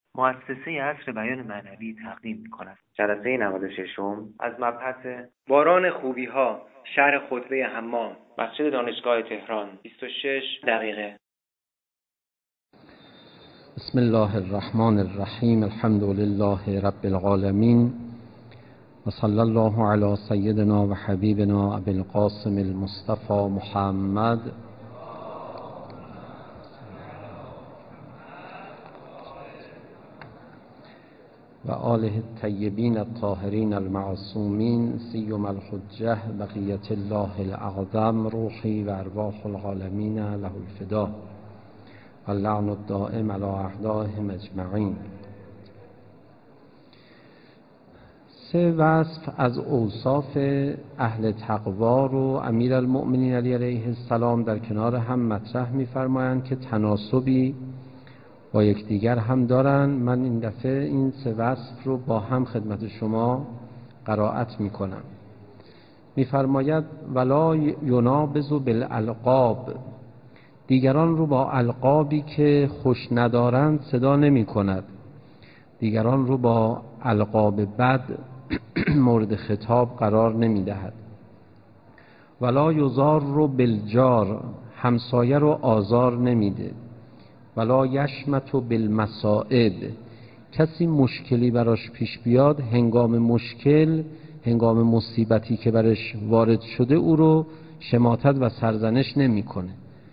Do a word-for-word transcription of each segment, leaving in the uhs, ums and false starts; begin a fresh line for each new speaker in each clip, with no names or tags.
مؤسسه عصر بیان معنوی تقدیم می‌کند. جلسه نود و ششم از مبحث باران خوبی‌ها، شرح خطبه حمام، مسجد دانشگاه تهران، بیست و شش دقیقه.
بسم الله الرحمن الرحیم. الحمد لله رب العالمین و صلی الله علی سیدنا و حبیبنا ابی القاسم المصطفى محمد و آله الطیبین الطاهرین المعصومین سیما الحجة بقیة الله الاعظم روحی و ارواح العالمین له الفدا و اللعن الدائم علی اعدائهم اجمعین. سه وصف از اوصاف اهل تقوا رو امیرالمؤمنین علی علیه السلام در کنار هم مطرح می‌فرمایند که تناسبی با یکدیگر هم دارن. من این دفعه این سه وصف رو با هم خدمت شما قرائت میکنم. میفرماید ولا ینابذ بالالقاب، دیگران رو با القابی که خوش ندارند صدا نمی کند، دیگران رو با القاب بد مورد خطاب قرار نمی دهد. ولا یضار رو بالجار، همسایه رو آزار نمیده. ولا یشمت بالمصائب، کسی مشکلی براش پیش بیاد هنگام مشکل، هنگام مصیبتی که براش وارد شده او رو شماتت و سرزنش نمی کنه.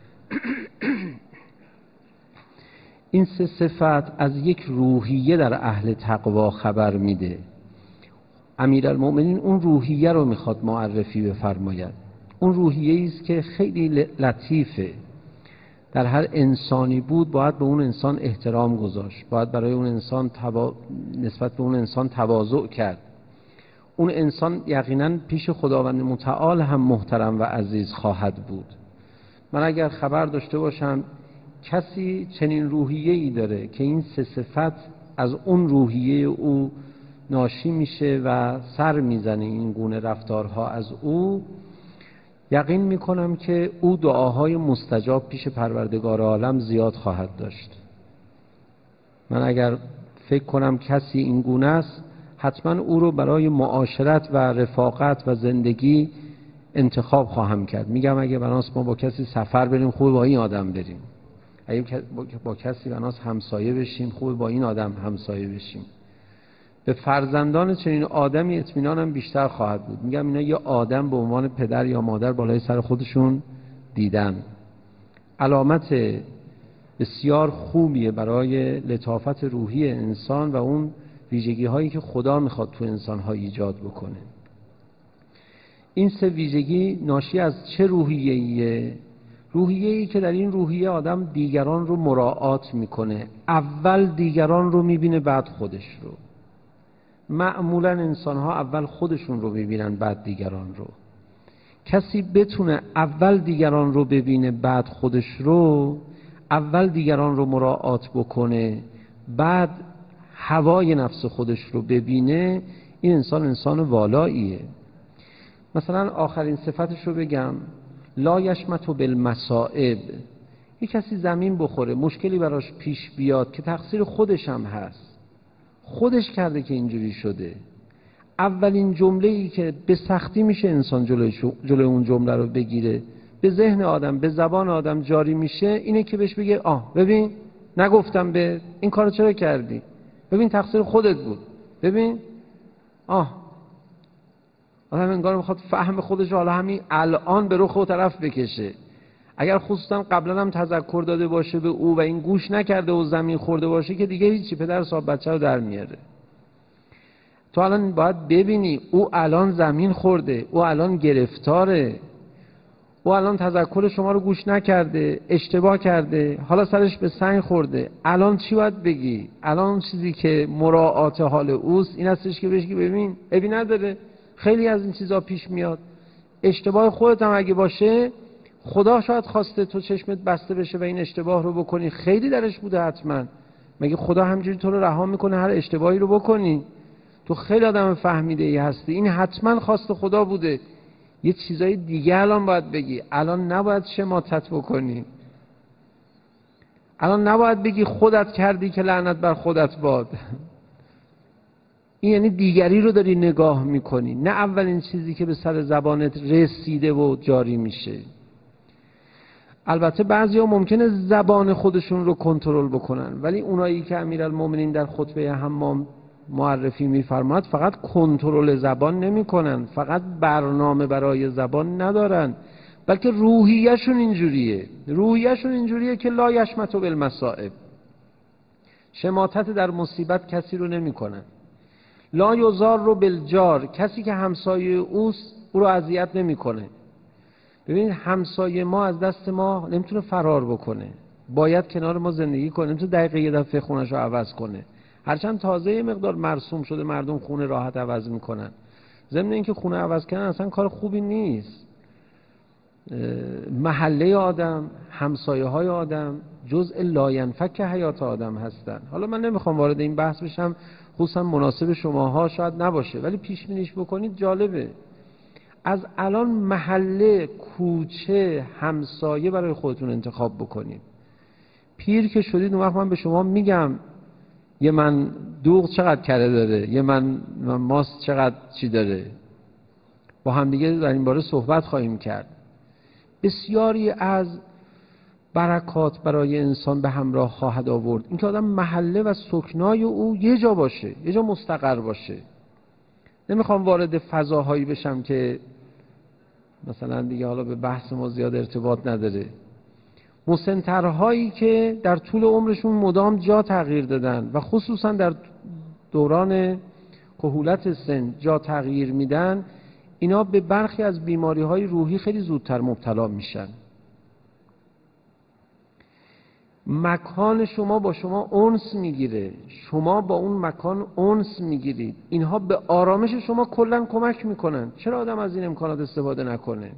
این سه صفت از یک روحیه در اهل تقوا خبر میده. امیرالمؤمنین اون روحیه رو میخواد معرفی بفرماید. اون روحیه است که خیلی لطیفه. در هر انسانی بود باید به اون انسان احترام گذاشت، باید برای اون انسان توا... نسبت به اون انسان تواضع کرد. اون انسان یقینا پیش خداوند متعال هم محترم و عزیز خواهد بود. من اگر خبر داشته باشم کسی چنین روحیه‌ای داره که این سه صفت از اون روحیه او ناشی میشه و سر میزنه این گونه رفتارها از او، یقین میکنم که او دعاهای مستجاب پیش پروردگار عالم زیاد خواهد داشت. من اگر فکر کنم کسی این گونه است، حتما او رو برای معاشرت و رفاقت و زندگی انتخاب خواهم کرد. میگم اگه بناست ما با کسی سفر بریم خوب با این آدم بریم، اگه با کسی بناست همسایه بشیم خوب با این آدم همسایه بشیم. به فرزندان چنین آدمی اطمینانم بیشتر خواهد بود. میگم اینا یه آدم به عنوان پدر یا مادر بالای سر خودشون دیدن. علامت بسیار خوبیه برای لطافت روحی انسان و اون ویژگی هایی که خدا میخواد تو انسان ها ایجاد بکنه. این سه ویژگی ناشی از چه روحیه‌ایه؟ روحیه‌ای که در این روحیه آدم دیگران رو مراعات میکنه. اول دیگران رو میبینه بعد خودش رو. معمولا انسان ها اول خودشون رو ببینن بعد دیگران رو. کسی بتونه اول دیگران رو ببینه بعد خودش رو، اول دیگران رو مراعات بکنه بعد هوای نفس خودش رو ببینه، این انسان انسان والاییه. مثلا آخرین صفتش رو بگم، لا یشمت بالمصائب. یک کسی زمین بخوره، مشکلی براش پیش بیاد که تقصیر خودش هم هست، خودش کرده که اینجوری شده، اولین جمله‌ای که به سختی میشه انسان جلوی, جلوی اون جمله رو بگیره، به ذهن آدم به زبان آدم جاری میشه، اینه که بهش بگه آه ببین نگفتم به این کارو چرا کردی، ببین تقصیر خودت بود، ببین آه. آدم انگار میخواد فهم خودش رو حالا همین الان به رخ و طرف بکشه. اگر خصوصا قبلا هم تذکر داده باشه به او و این گوش نکرده و زمین خورده باشه که دیگه هیچی، پدر صاحب بچه رو در میاره. تو الان باید ببینی او الان زمین خورده، او الان گرفتاره، او الان تذکر شما رو گوش نکرده، اشتباه کرده، حالا سرش به سنگ خورده. الان چی باید بگی؟ الان چیزی که مراعات حال اوست این هستش که بهش ببین ابی نداره، خیلی از این چیزا پیش میاد. اشتباه خودت هم اگه باشه خدا شاید خواسته تو چشمت بسته بشه و این اشتباه رو بکنی، خیلی درش بوده حتما. مگه خدا همینجوری تو رو رها میکنه هر اشتباهی رو بکنی؟ تو خیلی آدم فهمیده ای هستی، این حتما خواست خدا بوده. یه چیزای دیگه الان باید بگی، الان نباید شماتت بکنی. الان نباید بگی خودت کردی که لعنت بر خودت باد. این یعنی دیگری رو داری نگاه میکنی، نه اولین چیزی که به سر زبانت رسیده و جاری میشه. البته بعضیا ممکنه زبان خودشون رو کنترل بکنن، ولی اونایی که امیرالمومنین در خطبه حمام معرفی میفرماد فقط کنترل زبان نمیکنن، فقط برنامه برای زبان ندارن، بلکه روحیه‌شون اینجوریه. روحیه‌شون اینجوریه که لا یشمتوا بالمصائب، شماتت در مصیبت کسی رو نمیکنن. لا یضار بالجار، کسی که همسایه اوست او رو اذیت نمیکنه. ببینید همسایه ما از دست ما نمیتونه فرار بکنه، باید کنار ما زندگی کنه، نمیتونه دقیقه یه دفعه خونش رو عوض کنه. هرچند تازه یه مقدار مرسوم شده مردم خونه راحت عوض میکنن، ضمن اینکه خونه عوض کردن اصلا کار خوبی نیست. محله آدم، همسایه های آدم جزء لاینفک حیات آدم هستن. حالا من نمیخوام وارد این بحث بشم، خصوصا مناسب شماها شاید نباشه، ولی پیش بینیش بکنید جالبه. از الان محله، کوچه، همسایه برای خودتون انتخاب بکنید. پیر که شدید اون وقت من به شما میگم یه من دوغ چقدر کره داره، یه من ماست چقدر چی داره، با هم دیگه در این باره صحبت خواهیم کرد. بسیاری از برکات برای انسان به همراه خواهد آورد اینکه آدم محله و سکنای او یه جا باشه، یه جا مستقر باشه. نمیخوام وارد فضاهایی بشم که مثلا دیگه حالا به بحث ما زیاد ارتباط نداره. مسن‌ترهایی که در طول عمرشون مدام جا تغییر دادن و خصوصا در دوران کهولت سن جا تغییر میدن، اینا به برخی از بیماری‌های روحی خیلی زودتر مبتلا میشن. مکان شما با شما انس میگیره، شما با اون مکان انس میگیرید، اینها به آرامش شما کلاً کمک میکنن. چرا آدم از این امکانات استفاده نکنه؟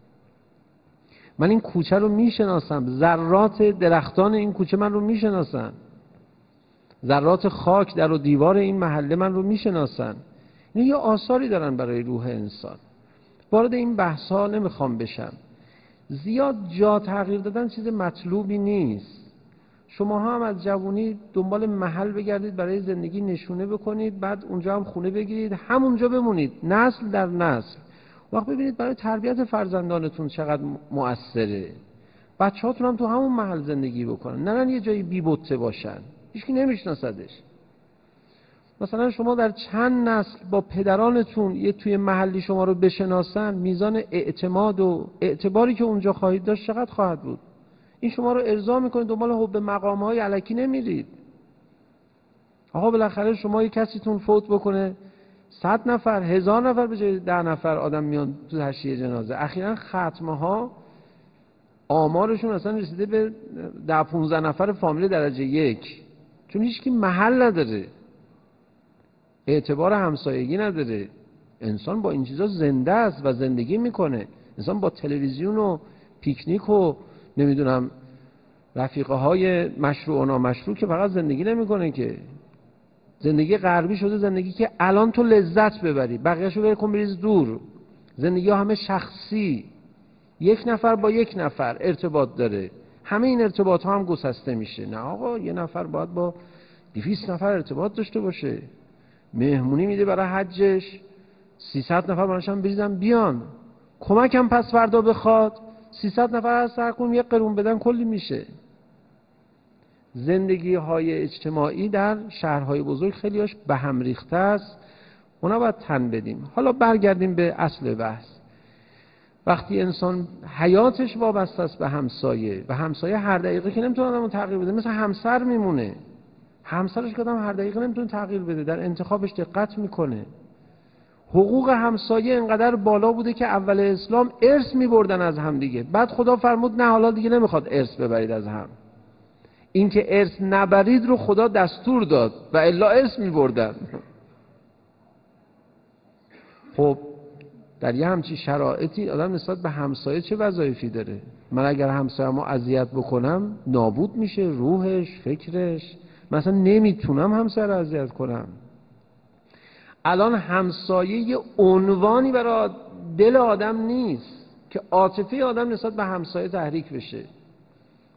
من این کوچه رو میشناسم، ذرات درختان این کوچه من رو میشناسن، ذرات خاک در و دیوار این محله من رو میشناسن. این یه آثاری دارن برای روح انسان. وارد این بحث ها نمیخوام بشم. زیاد جا تغییر دادن چیز مطلوبی نیست. شما هم از جوانی دنبال محل بگردید برای زندگی نشونه بکنید، بعد اونجا هم خونه بگیرید، همونجا بمونید نسل در نسل. وقت ببینید برای تربیت فرزندانتون چقدر مؤثره. بچه‌هاتون هم تو همون محل زندگی بکنن، نرن یه جایی بی بطه باشن، هیچکی نمیشناسدش. مثلا شما در چند نسل با پدرانتون یه توی محلی شما رو بشناسن، میزان اعتماد و اعتباری که اونجا خواهید داشت چقدر خواهد بود. این شما رو ارضا میکنه، دنبال حب مقام‌های الکی نمیرید. آقا بالاخره شما یه کسیتون فوت بکنه، صد نفر، هزار نفر به جای ده نفر آدم میان تو حشیه جنازه. اخیراً ختمه ها آمارشون اصلا رسیده به ده پونزده نفر فامیل درجه یک، چون هیچکی محل نداره، اعتبار همسایگی نداره. انسان با این چیزا زنده است و زندگی میکنه. انسان با تلویزیون و پیکنیک و نمیدونم رفیقه های مشروع و نامشروع که فقط زندگی نمیکنه، که زندگی غربی شده زندگی که الان تو لذت ببری، بقیه‌شو ول کن بریز دور. زندگی ها همه شخصی، یک نفر با یک نفر ارتباط داره، همه این ارتباط ها هم گسسته میشه. نه آقا، یه نفر باید با دویست نفر ارتباط داشته باشه. مهمونی میده برای حجش، سیصد نفر برایش هم بریزن بیان. کمکم پس فردا بخواد سیصد نفر از سر کنم یک قرون بدن کلی میشه. زندگی های اجتماعی در شهرهای بزرگ خیلی هاش به هم ریخته است، اونا باید تن بدیم. حالا برگردیم به اصل بحث. وقتی انسان حیاتش وابسته است به همسایه و همسایه هر دقیقه که نمیتونه آدمو تغییر بده، مثل همسر میمونه. همسرش که آدم هر دقیقه نمیتونه تغییر بده، در انتخابش دقت میکنه. حقوق همسایه انقدر بالا بوده که اول اسلام ارث میبردن از هم دیگه، بعد خدا فرمود نه حالا دیگه نمیخواد ارث ببرید از هم. این که ارث نبرید رو خدا دستور داد و الا ارث میبردن. خب در یه همچی شرایطی آدم نسبت به همسایه چه وظایفی داره؟ من اگر همسایه‌مو اذیت بکنم نابود میشه روحش، فکرش. مثلا نمیتونم همسایه رو اذیت کنم. الان همسایه یه عنوانی برای دل آدم نیست که عاطفه آدم نسبت به همسایه تحریک بشه.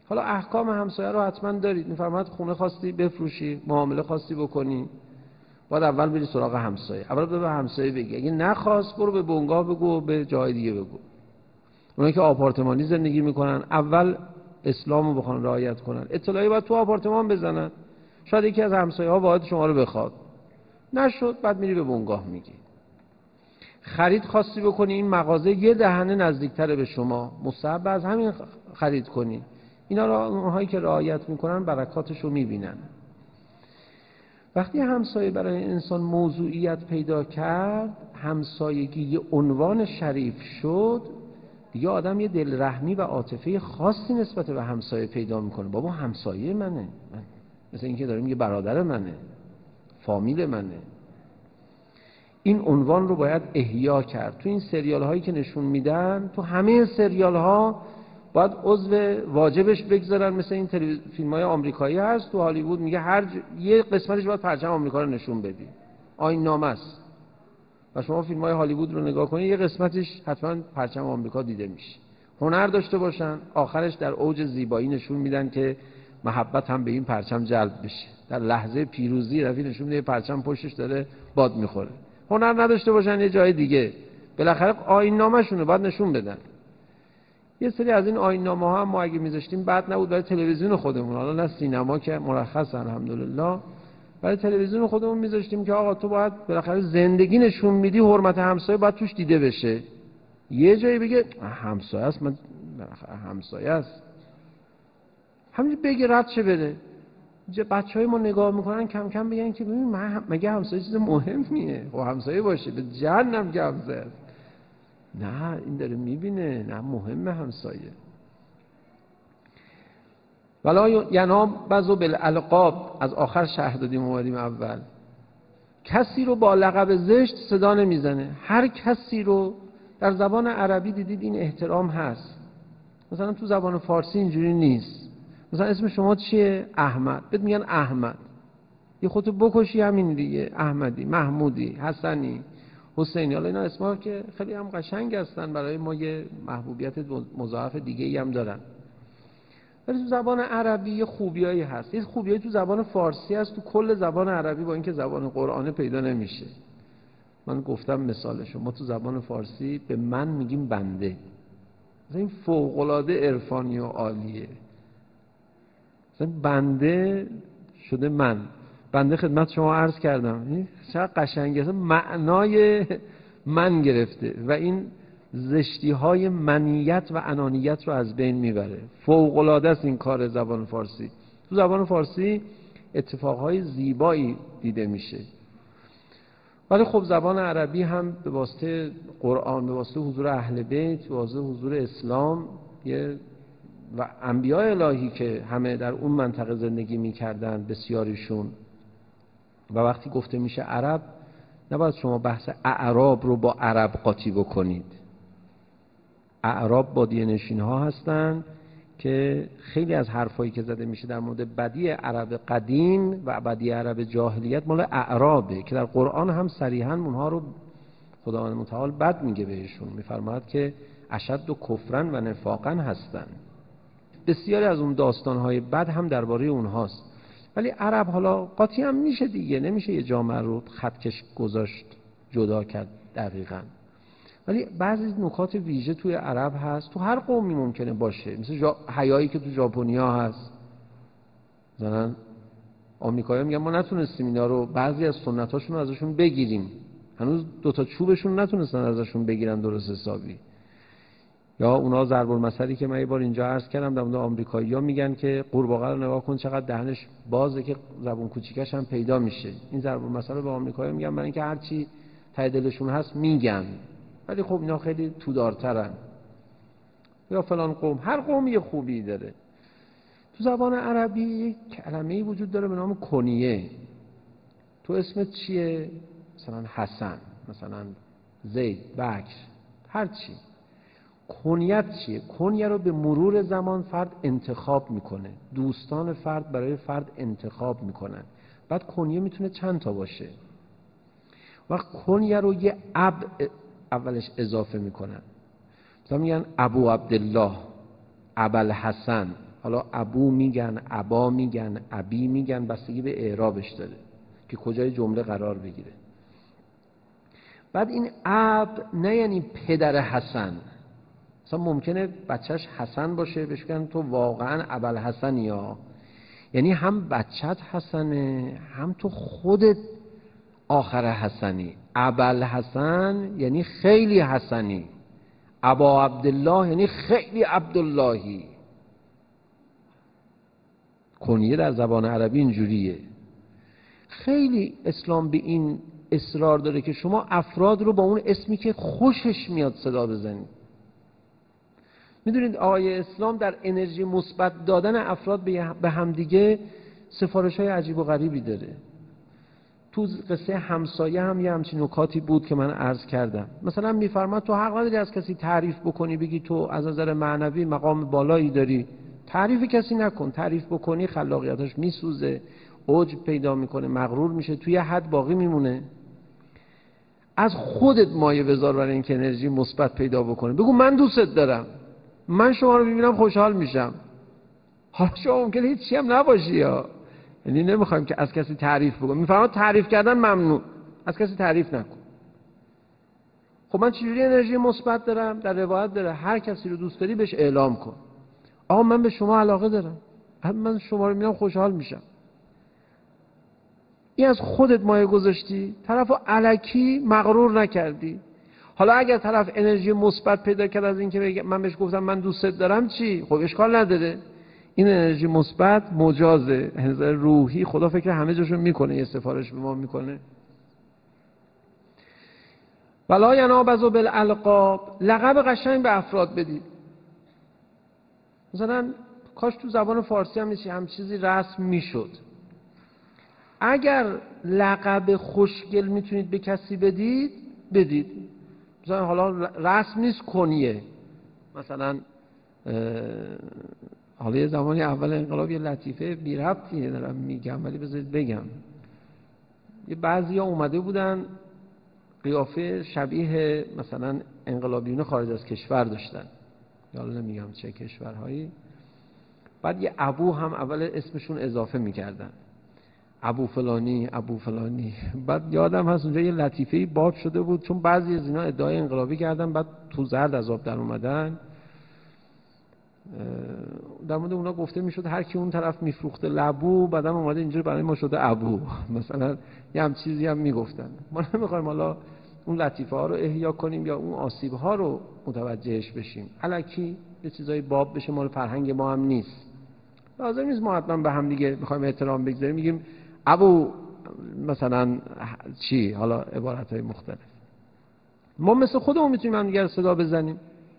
حالا احکام همسایه رو حتما دارید، میفرماد خونه خواستی بفروشی، معامله خواستی بکنی، باید اول بری سراغ همسایه، اول به همسایه بگی، اگه نخواست برو به بنگاه بگو، به جای دیگه بگو. اونایی که آپارتمانی زندگی میکنن اول اسلامو بخوان رعایت کنن، اطلاعی باید تو آپارتمان بزنن، شاید یکی از همسایه ها باید شما رو بخواد، نشد بعد میری به بنگاه میگی. خرید خواستی بکنی، این مغازه یه دهنه نزدیکتره به شما، مستحب از همین خرید کنی. اینا را اونهایی که رعایت میکنن برکاتش رو میبینن. وقتی همسایه برای انسان موضوعیت پیدا کرد، همسایگی یه عنوان شریف شد، دیگه آدم یه دلرحمی و عاطفه خاصی نسبت به همسایه پیدا میکنه. بابا همسایه منه، من. مثل اینکه داریم یه برادر منه، فامیل منه. این عنوان رو باید احیا کرد. تو این سریال هایی که نشون میدن، تو همه سریال ها باید عضو واجبش بگذارن. مثل این فیلم های آمریکایی هست تو هالیوود، میگه هر ج... یه قسمتش باید پرچم آمریکا رو نشون بدی، آیین نامه است. و شما فیلم های هالیوود رو نگاه کنید، یه قسمتش حتما پرچم آمریکا دیده میشه. هنر داشته باشن، آخرش در اوج زیبایی نشون میدن که محبت هم به این پرچم جلب بشه. در لحظه پیروزی رفی نشون میده پرچم پشتش داره باد میخوره. هنر نداشته باشن یه جای دیگه، بالاخره آیین نامه شونه باید نشون بدن. یه سری از این آیین نامه ها هم ما اگه میذاشتیم بد نبود، برای تلویزیون خودمون، حالا نه سینما که مرخص الحمدلله، برای تلویزیون خودمون میذاشتیم که آقا تو باید بالاخره زندگی نشون میدی، حرمت همسایه باید توش دیده بشه. یه جایی بگه همسایه است، من بالاخره همسایه است، همینجوری بگه رد شه بره. بچهای ما نگاه میکنن کم کم بگن که ببین من مگه همسایه چیز مهمیه؟ خب همسایه باشه به جهنم که همسایه است. نه این داره میبینه نه مهمه همسایه. ولا ینام بعضو بالالقاب، از آخر شرح دادیم اومدیم اول. کسی رو با لقب زشت صدا نمیزنه. هر کسی رو در زبان عربی دیدید این احترام هست، مثلا تو زبان فارسی اینجوری نیست. مثلا اسم شما چیه؟ احمد، بهت میگن احمد، یه خودتو بکشی همین دیگه، احمدی، محمودی، حسنی، حسینی. حالا اینا اسما که خیلی هم قشنگ هستن، برای ما یه محبوبیت مضاعف دیگه ای هم دارن، ولی تو زبان عربی یه خوبیایی هست. یه خوبیایی تو زبان فارسی هست تو کل زبان عربی، با اینکه زبان قرآنه پیدا نمیشه. من گفتم مثالشو، ما تو زبان فارسی به من میگیم بنده، مثلا این فوق‌العاده عرفانی و عالیه. مثلا بنده شده من، بنده خدمت شما عرض کردم چقدر قشنگه، معنای من گرفته و این زشتی های منیت و انانیت رو از بین میبره. فوق العاده است این کار زبان فارسی. تو زبان فارسی اتفاقهای زیبایی دیده میشه، ولی خب زبان عربی هم به واسطه قرآن، به واسطه حضور اهل بیت، به واسطه حضور اسلام یه و انبیاء الهی که همه در اون منطقه زندگی میکردن بسیاریشون، و وقتی گفته میشه عرب، نباید شما بحث اعراب رو با عرب قاطی بکنید. اعراب بادیه نشین ها هستن که خیلی از حرفایی که زده میشه در مورد بدی عرب قدیم و بدی عرب جاهلیت مال اعرابه، که در قرآن هم صریحا اونها رو خداوند متعال بد میگه بهشون، میفرماید که اشد و کفرن و نفاقا هستن. بسیاری از اون داستانهای بد هم درباره اونهاست. ولی عرب حالا قاطی هم میشه دیگه، نمیشه یه جامعه رو خطکش گذاشت جدا کرد دقیقاً، ولی بعضی نکات ویژه توی عرب هست، تو هر قومی ممکنه باشه، مثل جا... حیایی که تو ژاپنیا هست. مثلا آمریکایی‌ها میگن ما نتونستیم اینا رو، بعضی از سنتاشون رو ازشون بگیریم، هنوز دوتا چوبشون نتونستن ازشون بگیرن درست حسابی. یا اونا ضرب المثلی که من یه بار اینجا عرض کردم در مورد آمریکایی‌ها، میگن که قورباغه رو نگاه کن چقدر دهنش بازه که زبون کوچیکش هم پیدا میشه. این ضرب المثل رو به آمریکایی‌ها میگن، برای اینکه هر چی ته دلشون هست میگن، ولی خب اینا خیلی تودارترن. یا فلان قوم، هر قوم یه خوبی داره. تو زبان عربی یک کلمه‌ای وجود داره به نام کنیه. تو اسمت چیه؟ مثلا حسن، مثلا زید، بکر، هر چی. کنیت چیه؟ کنیه رو به مرور زمان فرد انتخاب میکنه، دوستان فرد برای فرد انتخاب میکنن. بعد کنیه میتونه چند تا باشه و کنیه رو یه اب اولش اضافه میکنن، مثلا میگن ابو عبدالله، ابوالحسن. حالا ابو میگن، ابا میگن، ابی میگن، بستگی به اعرابش داره که کجای جمله قرار بگیره. بعد این اب نه یعنی پدر حسن. مثلا ممکنه بچهش حسن باشه بهش بگن تو واقعا ابوالحسنی ها، یعنی هم بچت حسنه هم تو خودت آخر حسنی. ابوالحسن یعنی خیلی حسنی، ابا عبدالله یعنی خیلی عبداللهی. کنیه در زبان عربی اینجوریه. خیلی اسلام به این اصرار داره که شما افراد رو با اون اسمی که خوشش میاد صدا بزنید. میدونید آقای اسلام در انرژی مثبت دادن افراد به همدیگه سفارش های عجیب و غریبی داره. تو قصه همسایه هم یه همچین نکاتی بود که من عرض کردم. مثلا میفرماد تو حق نداری از کسی تعریف بکنی، بگی تو از نظر معنوی مقام بالایی داری. تعریف کسی نکن، تعریف بکنی خلاقیتش میسوزه، عجب پیدا میکنه، مغرور میشه، توی حد باقی میمونه. از خودت مایه بذار برای اینکه انرژی مثبت پیدا بکنه. بگو من دوستت دارم، من شما رو ببینم خوشحال میشم. حالا شما ممکنه هیچی هم نباشی، یا یعنی نمیخوایم که از کسی تعریف بکنم. میفرماد تعریف کردن ممنوع، از کسی تعریف نکن. خب من چجوری انرژی مثبت دارم؟ در روایت داره هر کسی رو دوست داری بهش اعلام کن. آقا من به شما علاقه دارم، من شما رو میبینم خوشحال میشم. این از خودت مایه گذاشتی، طرفو الکی مغرور نکردی. حالا اگر طرف انرژی مثبت پیدا کرد از این که من بهش گفتم من دوستت دارم چی؟ خب اشکال نداره، این انرژی مثبت مجازه، انرژی روحی. خدا فکر همه جاشون میکنه، یه سفارش به ما میکنه. ولا ینابذوا بالالقاب، لقب قشنگ به افراد بدید. مثلا کاش تو زبان فارسی هم میشه هم چیزی رسم میشد. اگر لقب خوشگل میتونید به کسی بدید بدید. مثلا حالا رسم نیست کنیه، مثلا حالا یه زمانی اول انقلاب یه لطیفه بی ربطیه دارم میگم ولی بذارید بگم. یه بعضی ها اومده بودن قیافه شبیه مثلا انقلابیون خارج از کشور داشتن، حالا نمیگم چه کشورهایی. بعد یه ابو هم اول اسمشون اضافه میکردن، ابو فلانی ابو فلانی. بعد یادم هست اونجا یه لطیفه‌ای باب شده بود، چون بعضی از اینا ادعای انقلابی کردن بعد تو زرد از آب در اومدن. در مورد اونا گفته میشد هر کی اون طرف میفروخته لبو، بعدم اومده اینجوری برای ما شده ابو. مثلا یه هم چیزی هم میگفتن. ما نمیخوایم حالا اون لطیفه ها رو احیا کنیم یا اون آسیب ها رو متوجهش بشیم. الکی یه چیزای باب بشه، مال فرهنگ ما هم نیست. لازم نیست ما حتما به هم دیگه میخوایم احترام بگذاریم میگیم ابو مثلا چی، حالا عبارت های مختلف. ما مثل خودمون میتونیم هم دیگه صدا بزنیم.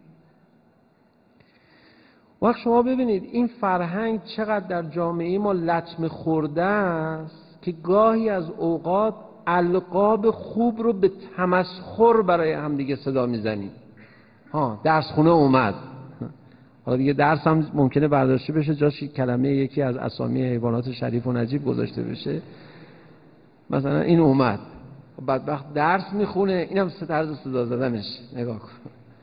وقت شما ببینید این فرهنگ چقدر در جامعه ما لطمه خورده است که گاهی از اوقات القاب خوب رو به تمسخر برای هم دیگه صدا میزنیم. ها درس خونه اومد، حالا دیگه درس هم ممکنه برداشته بشه جاش کلمه یکی از اسامی حیوانات شریف و نجیب گذاشته بشه. مثلا این اومد، بدبخت درس میخونه، اینم سه طرز صدا زدنش. نگاه کن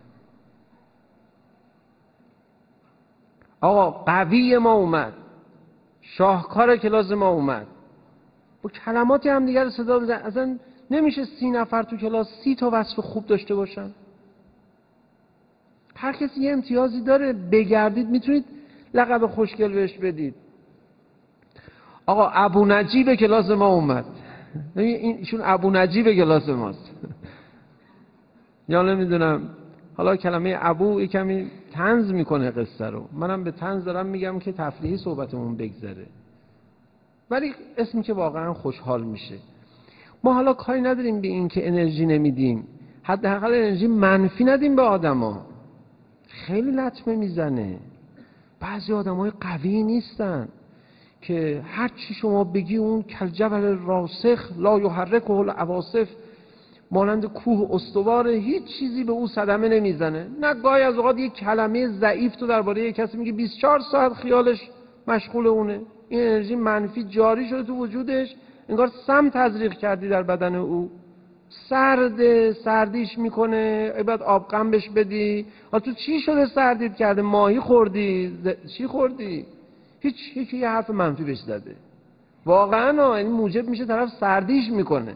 آقا، قوی ما اومد، شاهکار کلاس ما اومد. با کلماتی هم دیگر صدا بزن. اصلا نمیشه سی نفر تو کلاس سی تا وصف خوب داشته باشن. هر کسی یه امتیازی داره. بگردید میتونید لقب خوشگل بهش بدید. آقا ابو نجیب کلاس ما اومد، ایشون ابو نجیب کلاس ماست. یا نمیدونم، حالا کلمه ابو یک کمی طنز میکنه قصه رو. منم به طنز دارم میگم که تفریحی صحبتمون بگذره، ولی اسمی که واقعا خوشحال میشه. ما حالا کاری نداریم به این که انرژی نمیدیم، حداقل انرژی منفی ندیم به آدما. خیلی لطمه میزنه. بعضی آدمای قوی نیستن که هر چی شما بگی اون کالجبل راسخ لا یحرکه العواصف، مانند کوه استوار، هیچ چیزی به او صدمه نمیزنه. نه، گاهی از اوقات یک کلمه ضعیف تو درباره یک کسی میگه بیست و چهار ساعت خیالش مشغول اونه. این انرژی منفی جاری شده تو وجودش، انگار سم تزریق کردی در بدن او. سرده، سردیش میکنه، ای بعد آب غم بهش بدی. آ تو چی شده سردیت کرده؟ ماهی خوردی؟ چی خوردی؟ هیچ. یکی یه حرف منفی بهش زده. واقعا این موجب میشه طرف سردیش میکنه.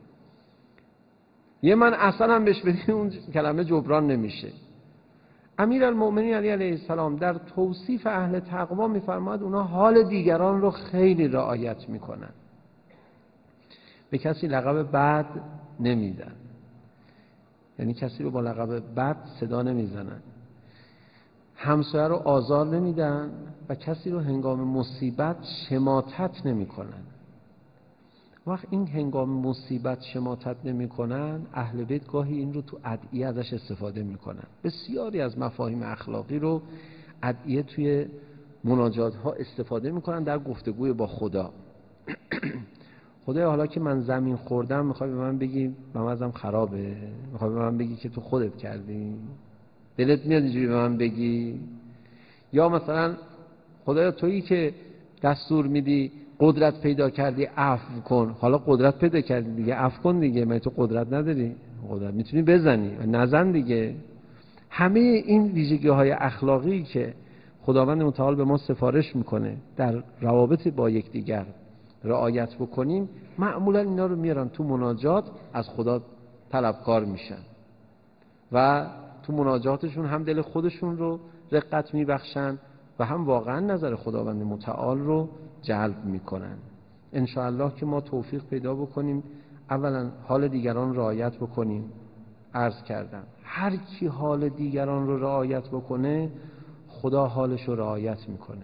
یه من اصلا هم بهش بدی اون کلمه جبران نمیشه. امیرالمؤمنین علی علیه السلام در توصیف اهل تقوا میفرماد اونا حال دیگران رو خیلی رعایت میکنن. به کسی لقب بد نمیدن، یعنی کسی رو با لقب بد صدا نمیزنن، همسایه رو آزار نمیدن و کسی رو هنگام مصیبت شماتت نمیکنن. وقت این هنگام مصیبت شماتت نمیکنن، اهل بیت گاهی این رو تو ادعیه ازش استفاده میکنن. بسیاری از مفاهیم اخلاقی رو ادعیه توی مناجات ها استفاده میکنن در گفتگوی با خدا. خدایا حالا که من زمین خوردم میخوای به من بگی مغزم خرابه؟ میخوای به من بگی که تو خودت کردی؟ دلت میاد اینجوری به من بگی؟ یا مثلا خدایا تویی که دستور میدی قدرت پیدا کردی عفو کن، حالا قدرت پیدا کردی دیگه عفو کن دیگه، من تو قدرت نداری؟ قدرت میتونی بزنی، نزن دیگه. همه این ویژگی های اخلاقی که خداوند متعال به ما سفارش میکنه در روابط با یکدیگر رعایت بکنیم، معمولا اینا رو میارن تو مناجات، از خدا طلبکار میشن و تو مناجاتشون هم دل خودشون رو رقت میبخشن و هم واقعا نظر خداوند متعال رو جلب میکنن. انشاءالله که ما توفیق پیدا بکنیم اولا حال دیگران رعایت بکنیم. عرض کردم هر کی حال دیگران رو رعایت بکنه خدا حالش رو رعایت میکنه.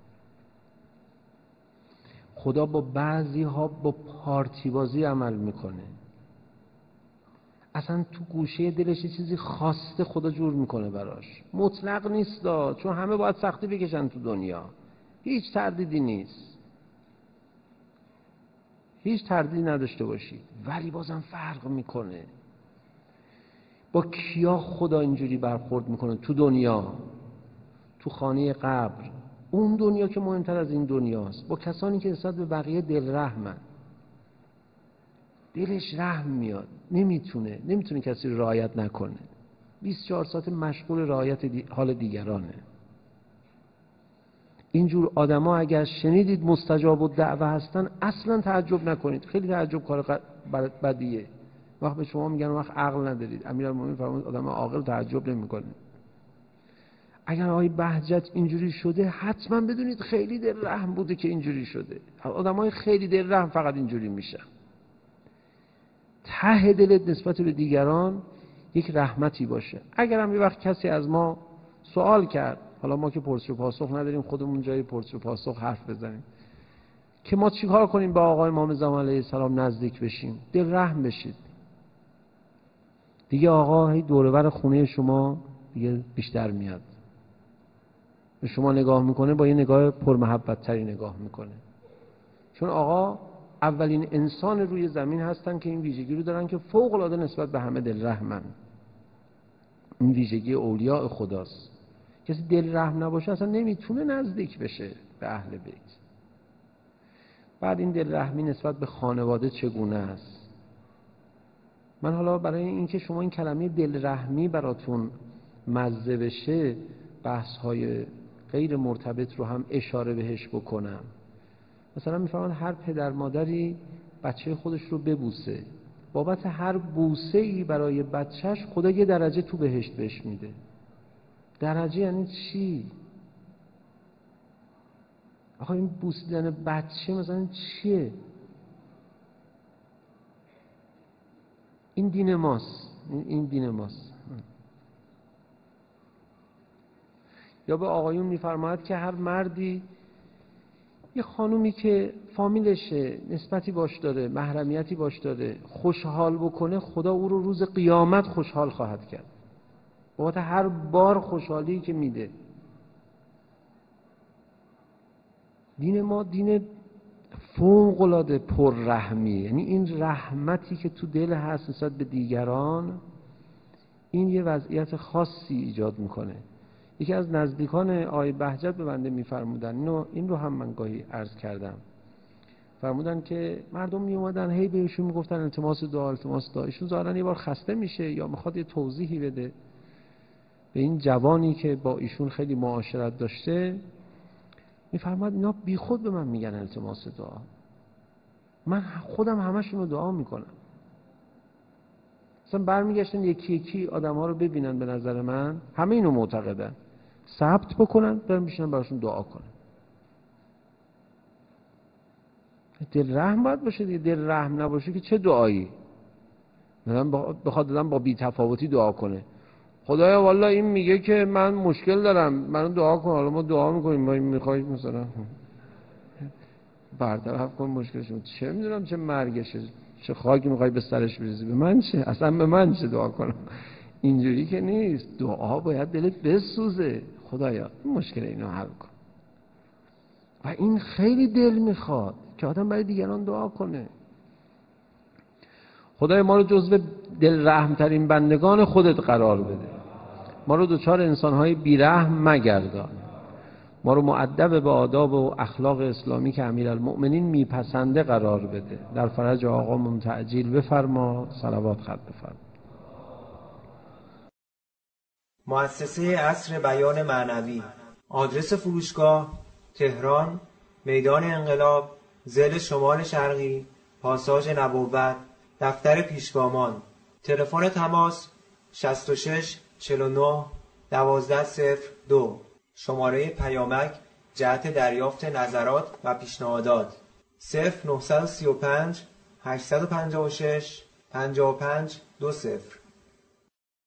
خدا با بعضی ها با پارتی بازی عمل میکنه، اصلا تو گوشه دلش یه چیزی خواسته خدا جور میکنه براش. مطلق نیست دا، چون همه باید سختی بکشن تو دنیا، هیچ تردیدی نیست، هیچ تردیدی نداشته باشید، ولی بازم فرق میکنه. با کیا خدا اینجوری برخورد میکنه تو دنیا؟ تو خانه قبر، اون دنیا که مهمتر از این دنیاست، با کسانی که نسبت به بقیه دل رحمن، دلش رحم میاد، نمیتونه نمیتونه کسی رو رعایت نکنه، بیست و چهار ساعت مشغول رعایت دی... حال دیگرانه. اینجور آدما اگر شنیدید مستجاب الدعوه هستن اصلا تعجب نکنید، خیلی تعجب کار بدیه. وقت به شما میگن وقت عقل ندارید، امیرالمومنین فرمود آدم عاقل تعجب نمیکنه. اگر آقای بهجت اینجوری شده حتما بدونید خیلی دل رحم بوده که اینجوری شده. آدمای خیلی دل رحم فقط اینجوری میشن. ته دلت نسبت به دیگران یک رحمتی باشه. اگر هم یه وقت کسی از ما سوال کرد، حالا ما که پرسش و پاسخ نداریم، خودمون جای پرسش و پاسخ حرف بزنیم، که ما چیکار کنیم با آقای امام زمان علیه السلام نزدیک بشیم؟ دل رحم بشید دیگه. آقا هی دور و بر خونه شما دیگه بیشتر میاد، به شما نگاه میکنه، با یه نگاه پرمحبت تری نگاه میکنه، چون آقا اولین انسان روی زمین هستن که این ویژگی رو دارن که فوق العاده نسبت به همه دل رحمن. این ویژگی اولیاء خداست. کسی دل رحم نباشه اصلا نمیتونه نزدیک بشه به اهل بیت. بعد این دل رحمی نسبت به خانواده چگونه است؟ من حالا برای اینکه شما این کلمه دل رحمی براتون مزه بشه، بحث های غیر مرتبط رو هم اشاره بهش بکنم. مثلا میفرمان هر پدر مادری بچه خودش رو ببوسه، بابت هر بوسه ای برای بچهش خدا یه درجه تو بهشت بهش میده. درجه یعنی چی؟ آخه این بوسیدن بچه مثلا چیه؟ این دین ماست، این دین ماست. یا به آقایون میفرماید که هر مردی یه خانومی که فامیلشه، نسبتی باش داره، محرمیتی باش داره، خوشحال بکنه، خدا او رو روز قیامت خوشحال خواهد کرد بابت هر بار خوشحالی که میده. دین ما دین فوق العاده پر رحمیه، یعنی این رحمتی که تو دل هست نسبت به دیگران، این یه وضعیت خاصی ایجاد میکنه. یکی از نزدیکان آقای بهجت به بنده میفرمودن، اینو این رو هم من گاهی عرض کردم، فرمودن که مردم می اومدن هی بهشون میگفتن التماس دعا التماس دعا. ایشون ظاهرا یه بار خسته میشه یا میخواد یه توضیحی بده به این جوانی که با ایشون خیلی معاشرت داشته. میفرماد اینا بی خود به من میگن التماس دعا، من خودم همشون رو دعا میکنم. مثلا برمیگشتن یکی یکی آدم ها رو ببینن، به نظر من همه اینو معتقدن، ثبت بکنن برن میشنن براشون دعا کنن. دل رحم باید باشه دیگه. دل رحم نباشه که چه دعایی؟ مثلا بخواد دادن با بی تفاوتی دعا کنه، خدایا والله این میگه که من مشکل دارم منو دعا کن، حالا ما دعا میکنیم، ما میخوای مثلا برطرف کن مشکلشون، چه میدونم چه مرگشه، چه خاکی میخوای به سرش بریزی، به من چه، اصلا به من چه دعا کنم؟ اینجوری که نیست. دعا باید دلت بسوزه، خدایا این مشکل اینو حل کن. و این خیلی دل میخواد که آدم برای دیگران دعا کنه. خدای ما رو جزو دل رحم ترین بندگان خودت قرار بده، ما رو دوچار انسانهای بیرحم مگردان، ما رو مؤدب به آداب و اخلاق اسلامی که امیرالمؤمنین میپسنده قرار بده. در فرج آقامون تعجیل بفرما، صلوات خط بفرما.
مؤسسه عصر بیان معنوی. آدرس فروشگاه: تهران، میدان انقلاب، ضلع شمال شرقی، پاساژ نبوت، دفتر پیشگامان. تلفن تماس: شصت و شش چهل و نه دوازده صفر دو. شماره پیامک جهت دریافت نظرات و پیشنهادات: صفر نه سه پنج هشت پنج شش پنج پنج دو صفر.